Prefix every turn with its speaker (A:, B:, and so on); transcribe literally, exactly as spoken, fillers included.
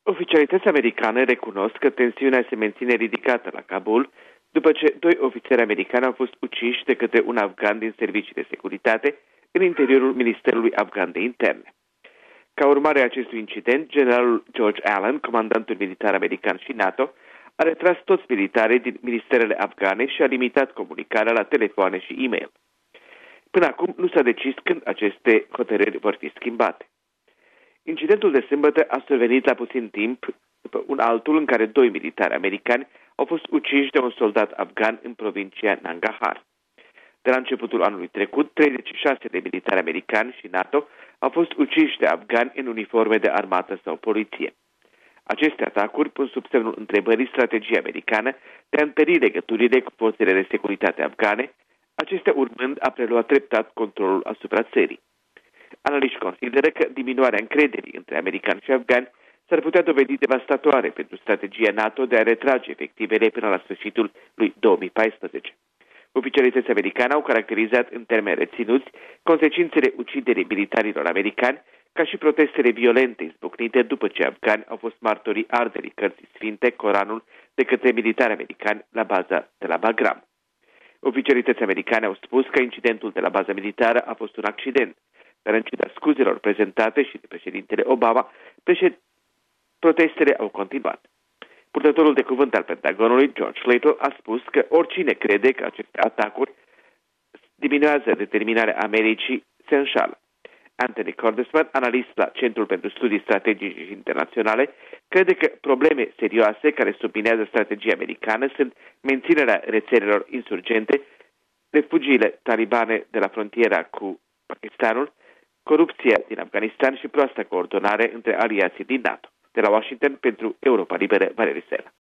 A: Oficialități americane recunosc că tensiunea se menține ridicată la Kabul după ce doi ofițeri americani au fost uciși de către un afgan din servicii de securitate în interiorul Ministerului Afgan de Interne. Ca urmare a acestui incident, generalul George Allen, comandantul militar american și NATO, a retras toți militarii din ministerele afgane și a limitat comunicarea la telefoane și e-mail. Până acum nu s-a decis când aceste hotărâri vor fi schimbate. Incidentul de sâmbătă a survenit la puțin timp după un altul în care doi militari americani au fost uciși de un soldat afgan în provincia Nangarhar. De la începutul anului trecut, treizeci și șase de militari americani și NATO au fost uciși de afgani în uniforme de armată sau poliție. Aceste atacuri pun sub semnul întrebării strategia americană de a întări legăturile cu forțele de securitate afgane, acestea urmând a prelua treptat controlul asupra țării. Analiști consideră că diminuarea încrederii între americani și afgani s-ar putea dovedi devastatoare pentru strategia NATO de a retrage efectivele până la sfârșitul lui două mii paisprezece. Oficialități americane au caracterizat în termeni reținuți consecințele uciderii militarilor americani ca și protestele violente izbucnite după ce afgani au fost martorii arderii cărții sfinte, Coranul, de către militari americani la baza de la Bagram. Oficialități americane au spus că incidentul de la baza militară a fost un accident, dar în ciuda scuzelor prezentate și de președintele Obama, președ... protestele au continuat. Purtătorul de cuvânt al Pentagonului, George Slater, a spus că oricine crede că aceste atacuri diminuează determinarea Americii se înșală. Anthony Cordesman, analist la Centrul pentru Studii Strategice și Internaționale, crede că probleme serioase care subminează strategia americană sunt menținerea rețelelor insurgente, refugiile talibane de la frontiera cu Pakistanul, corupția din Afganistan și proasta coordonare între aliații din NATO. De la Washington, pentru Europa Liberă, Valerii Sela.